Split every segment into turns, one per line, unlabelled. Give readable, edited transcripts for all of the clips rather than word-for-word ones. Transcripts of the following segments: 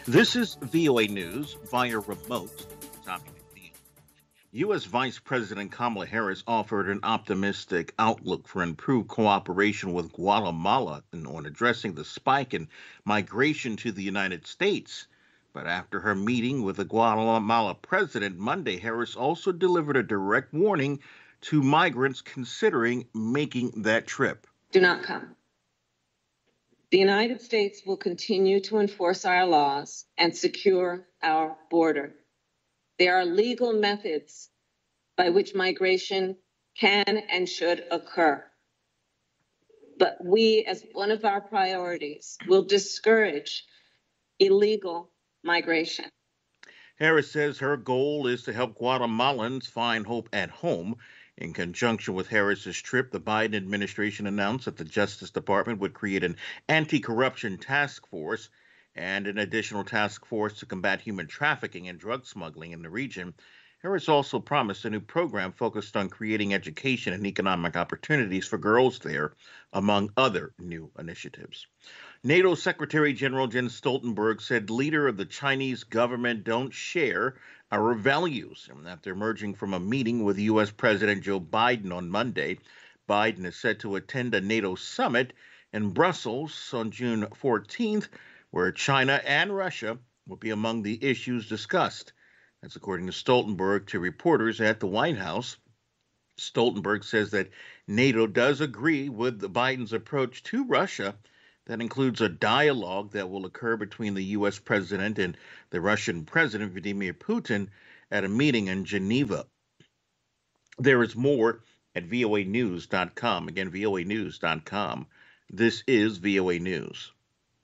This is VOA News via remote. Tommy McNeil. U.S. Vice President Kamala Harris offered an optimistic outlook for improved cooperation with Guatemala on addressing the spike in migration to the United States. But after her meeting with the Guatemala president Monday, Harris also delivered a direct warning to migrants considering making that trip.
Do not come. The United States will continue to enforce our laws and secure our border. There are legal methods by which migration can and should occur. But we, as one of our priorities, will discourage illegal migration.
Harris says her goal is to help Guatemalans find hope at home. In conjunction with Harris's trip, the Biden administration announced that the Justice Department would create an anti-corruption task force and an additional task force to combat human trafficking and drug smuggling in the region. Harris also promised a new program focused on creating education and economic opportunities for girls there, among other new initiatives. NATO Secretary General Jens Stoltenberg said leader of the Chinese government don't share our values. And after emerging from a meeting with U.S. President Joe Biden on Monday, Biden is set to attend a NATO summit in Brussels on June 14th, where China and Russia will be among the issues discussed. That's according to Stoltenberg to reporters at the White House. Stoltenberg says that NATO does agree with Biden's approach to Russia. That includes a dialogue that will occur between the U.S. president and the Russian president, Vladimir Putin, at a meeting in Geneva. There is more at voanews.com. Again, voanews.com. This is VOA News.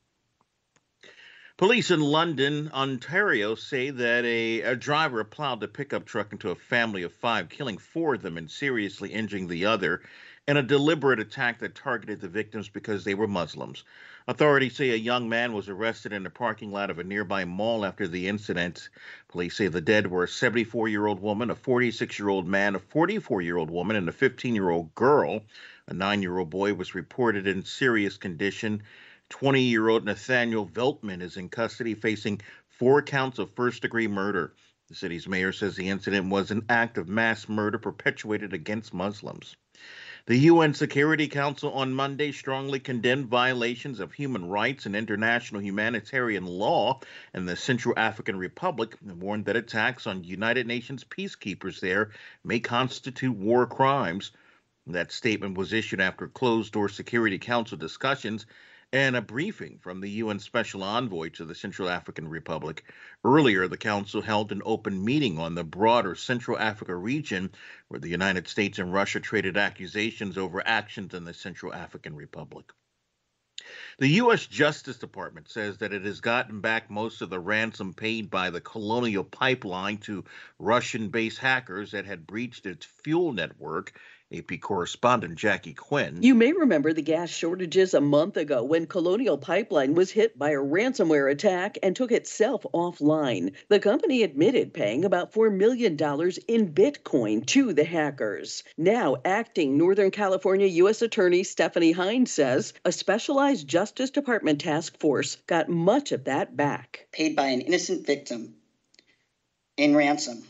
Police in London, Ontario, say that a driver plowed a pickup truck into a family of five, killing four of them and seriously injuring the other, in a deliberate attack that targeted the victims because they were Muslims. Authorities say a young man was arrested in the parking lot of a nearby mall after the incident. Police say the dead were a 74-year-old woman, a 46-year-old man, a 44-year-old woman, and a 15-year-old girl. A 9-year-old boy was reported in serious condition. 20-year-old Nathaniel Veltman is in custody, facing 4 counts of first-degree murder. The city's mayor says the incident was an act of mass murder perpetuated against Muslims. The UN Security Council on Monday strongly condemned violations of human rights and international humanitarian law in the Central African Republic and warned that attacks on United Nations peacekeepers there may constitute war crimes. That statement was issued after closed-door Security Council discussions and a briefing from the UN Special Envoy to the Central African Republic. Earlier, the Council held an open meeting on the broader Central Africa region, where the United States and Russia traded accusations over actions in the Central African Republic. The U.S. Justice Department says that it has gotten back most of the ransom paid by the Colonial Pipeline to Russian-based hackers that had breached its fuel network. AP correspondent Jackie Quinn.
You may remember the gas shortages a month ago when Colonial Pipeline was hit by a ransomware attack and took itself offline. The company admitted paying about $4 million in Bitcoin to the hackers. Now, acting Northern California U.S. Attorney Stephanie Hines says a specialized Justice Department task force got much of that back.
Paid by an innocent victim in ransom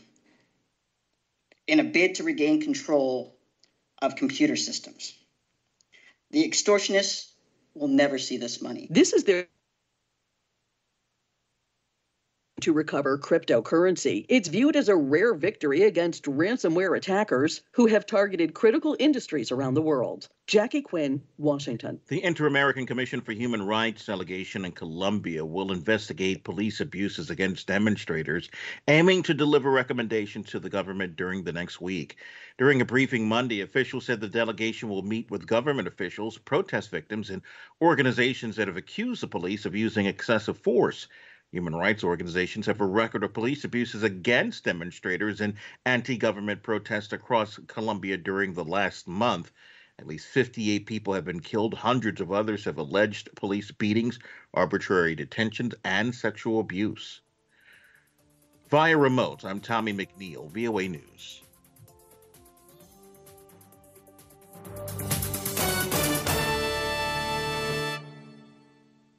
in a bid to regain control of computer systems. The extortionists will never see this money.
This is their to recover cryptocurrency. It's viewed as a rare victory against ransomware attackers who have targeted critical industries around the world. Jackie Quinn, Washington.
The Inter-American Commission for Human Rights delegation in Colombia will investigate police abuses against demonstrators, aiming to deliver recommendations to the government during the next week. During a briefing Monday, officials said the delegation will meet with government officials, protest victims, and organizations that have accused the police of using excessive force. Human rights organizations have a record of police abuses against demonstrators and anti-government protests across Colombia during the last month. At least 58 people have been killed. Hundreds of others have alleged police beatings, arbitrary detentions, and sexual abuse. Via remote, I'm Tommy McNeil, VOA News.